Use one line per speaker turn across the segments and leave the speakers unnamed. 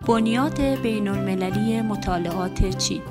بنیاد بین‌المللی مطالعات چین.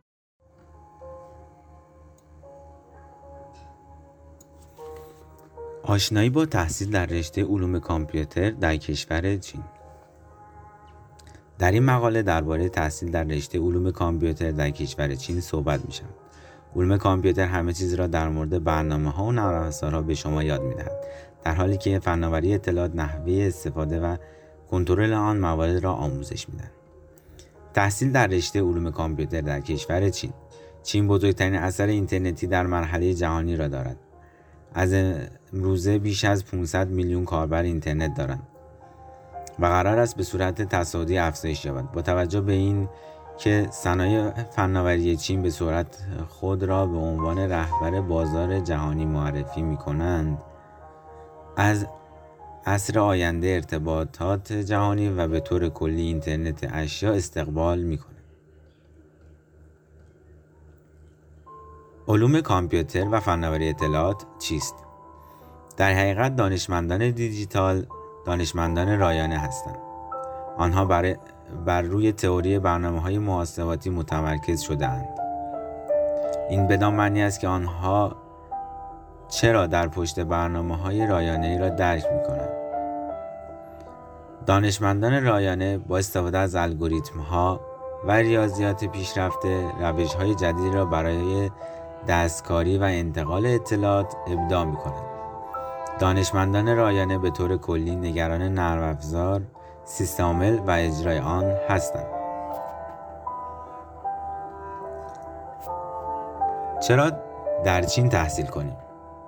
آشنایی با تحصیل در رشته علوم کامپیوتر در کشور چین. در این مقاله درباره تحصیل در رشته علوم کامپیوتر در کشور چین صحبت می‌شود. علوم کامپیوتر همه چیز را در مورد برنامه‌ها و نرم افزارها به شما یاد می‌دهد، در حالی که فناوری اطلاعات نحوه استفاده و کنترل آن موارد را آموزش می‌دهد. تحصیل در رشته علوم کامپیوتر در کشور چین. چین بزرگترین اثر اینترنتی در مرحله جهانی را دارد. از امروزه بیش از 500 میلیون کاربر اینترنت دارند و قرار است به صورت تصاعدی افزایش یابد. با توجه به این که صنایع فناوری چین به صورت خود را به عنوان رهبر بازار جهانی معرفی می‌کنند، از عصر آینده ارتباطات جهانی و به طور کلی اینترنت اشیا استقبال می‌کنند. علوم کامپیوتر و فناوری اطلاعات چیست؟ در حقیقت دانشمندان دیجیتال دانشمندان رایانه هستند. آنها بر روی تئوری برنامه‌های محاسباتی متمرکز شده‌اند. این بدان معنی است که آنها چرا در پشت برنامه‌های رایانه‌ای را درک می‌کنند. دانشمندان رایانه با استفاده از الگوریتم‌ها و ریاضیات پیشرفته روش‌های جدیدی را برای دستکاری و انتقال اطلاعات ابداع می‌کنند. دانشمندان رایانه به طور کلی نگران نرم افزار، سیستم عامل و اجرای آن هستند. چرا در چین تحصیل کنیم؟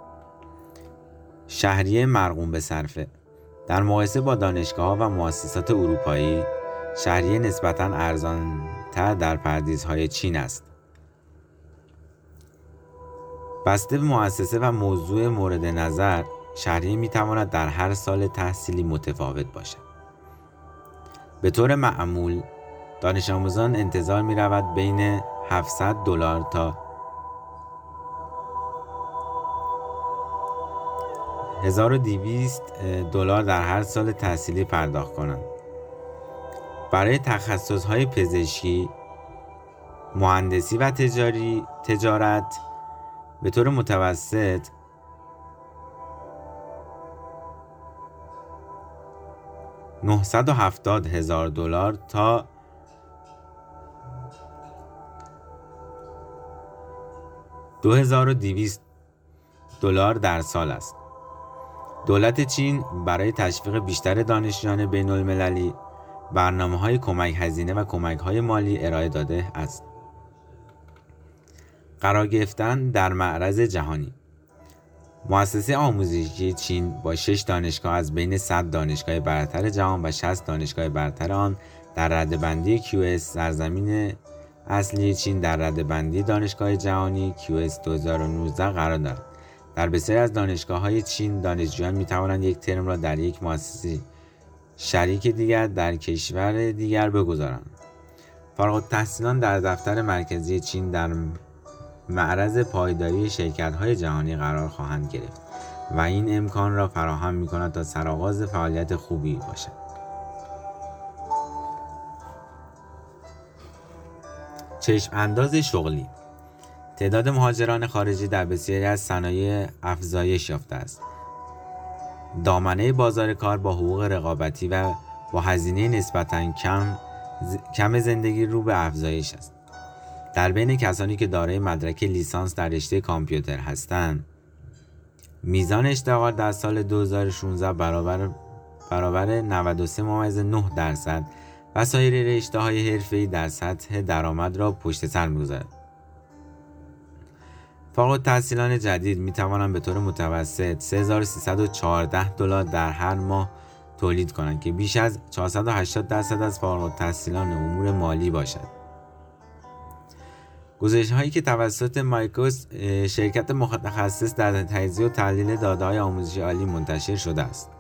شهریه مرغوم به صرفه. در مقایسه با دانشگاه‌ها و مؤسسات اروپایی، شهریه نسبتاً ارزان‌تر در پردیس‌های چین است. بسته به مؤسسه و موضوع مورد نظر، شهریه می‌تواند در هر سال تحصیلی متفاوت باشد. به طور معمول، دانش آموزان انتظار می‌رود بین $700 تا $1200 در هر سال تحصیلی پرداخت کنند. برای تخصص‌های پزشکی، مهندسی و تجارت به طور متوسط $970,000 تا $2200 در سال است. دولت چین برای تشویق بیشتر دانشجویان بین‌المللی برنامه‌های کمک هزینه و کمک‌های مالی ارائه داده است. قرار گرفتن در معرض جهانی. مؤسسه آموزشی چین با 6 دانشگاه از بین 100 دانشگاه برتر جهان و 60 دانشگاه برتر آن در رده‌بندی QS سرزمین اصلی چین در رده‌بندی دانشگاه جهانی QS 2019 قرار دارد. در بسیاری از دانشگاه‌های چین دانشجویان می‌توانند یک ترم را در یک مؤسسه شریک دیگر در کشور دیگر بگذارند. فارغ التحصیلان در دفتر مرکزی چین در معرض پایداری شرکت‌های جهانی قرار خواهند گرفت و این امکان را فراهم می‌کند تا سرآغاز فعالیت خوبی باشد. چشم انداز شغلی. تعداد مهاجران خارجی در بسیاری از صنایع افزایش یافته است. دامنه بازار کار با حقوق رقابتی و با هزینه نسبتاً کم زندگی رو به افزایش است. در بین کسانی که دارای مدرک لیسانس در رشته کامپیوتر هستند، میزان اشتغال در سال 2016 برابر 93.9% و سایر رشته‌های حرفه‌ای در سطح درآمد را پشت سر می‌گذارد. فارغ التحصیلان جدید می‌توانند به طور متوسط $3314 در هر ماه تولید کنند که بیش از 480% از فارغ التحصیلان امور مالی باشد. گزارش‌هایی که توسط مایکروس شرکت متخصص در تجزیه و تحلیل داده‌های آموزشی عالی منتشر شده است.